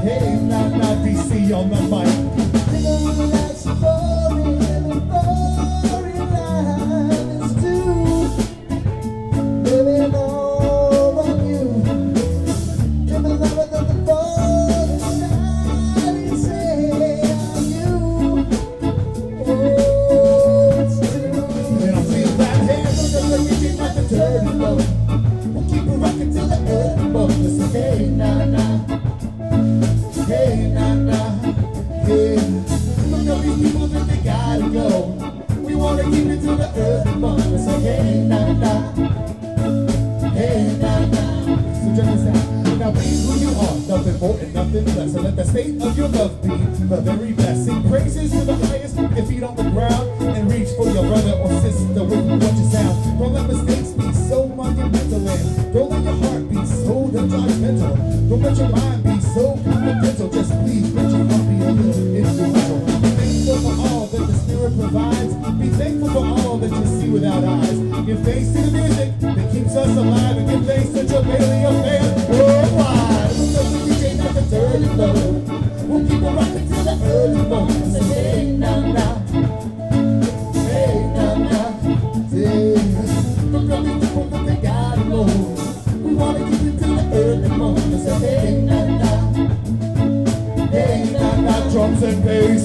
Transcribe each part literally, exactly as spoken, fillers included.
Hey, nah, nah, D C on the mic. Living that story, living storyline is true. Living all on you. Living lover than the phone inside say on you. Oh, it's true. And I feel that hand on the reaching not the dirty low. We'll keep it rocking till the early morning. Listen, hey, nah, nah. Hey, nah, nah. Hey. Look at these people that they gotta go. We wanna keep it till the early morning. Listen, hey, nah, nah. Hey, nah, nah. So check this out. Now be who you are, nothing more and nothing less. And let the state of your love be the very best. Sing praises to the highest, put your feet on the ground, and reach for your brother or sister with what you sound. Don't let mistakes be so monumental, and don't let your heart be so judgmental. Don't let your mind be so confidential. Just please let your heart be a little influential. Be thankful for all that the Spirit provides. Be thankful for all that you see without eyes. Give thanks to the music that keeps us alive, and give thanks to Joe Bailey affairs worldwide. Look up the D J, not the dirty low. We'll keep it rocking till the early morning. Say, hey, nah, nah. Hey, nah, nah. Hey. Look up these people that they gotta know. We wanna keep it till the early morning. Say, hey, nah, nah. Hey, nah, nah. Drums and bass.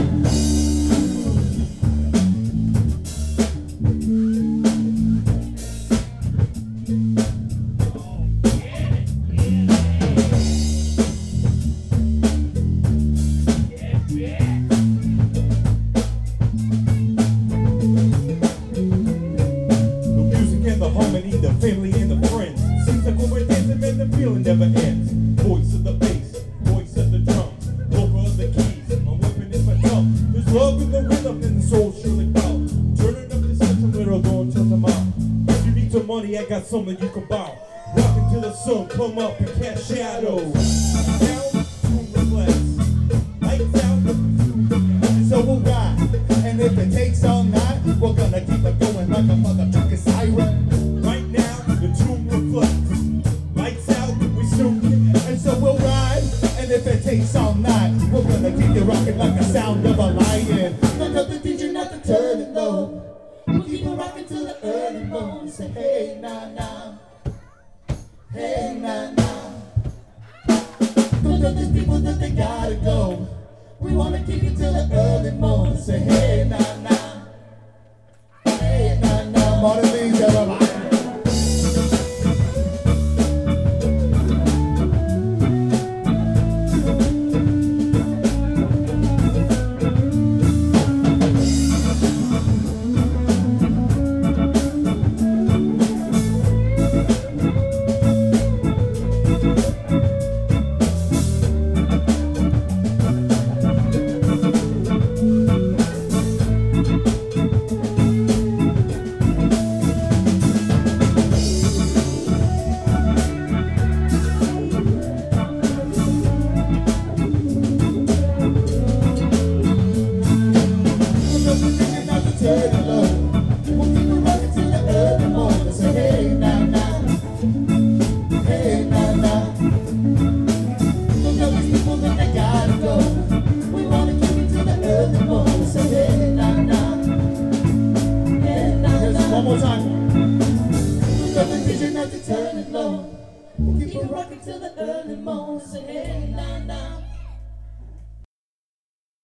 The family and the friends. Seems like when we're dancing, man, the feeling never ends. Voice of the bass, voice of the drums, vocal of the keys. My weapon is my tongue. There's love in the rhythm and the soul surely bow. Turning up the system, little going till tomorrow. If you need some money, I got something you can borrow. Rockin' till the sun come up and cast shadows. Down to reflex. Lights out, and so we'll ride. And if it takes all night, we're gonna keep it going like a mother trucking siren. Lights out, we soon get, and so we'll ride. And if it takes all night, we're gonna keep you rocking like the sound of a lion. Look up the D J, not to turn it low. We'll keep it rocking till the early morning. Say, hey, nah, nah. Hey, nah, nah. Look up these people that they gotta go. We wanna keep it till the early morning. Say, hey, nah, nah. Hey, nah, nah. Martin Lee.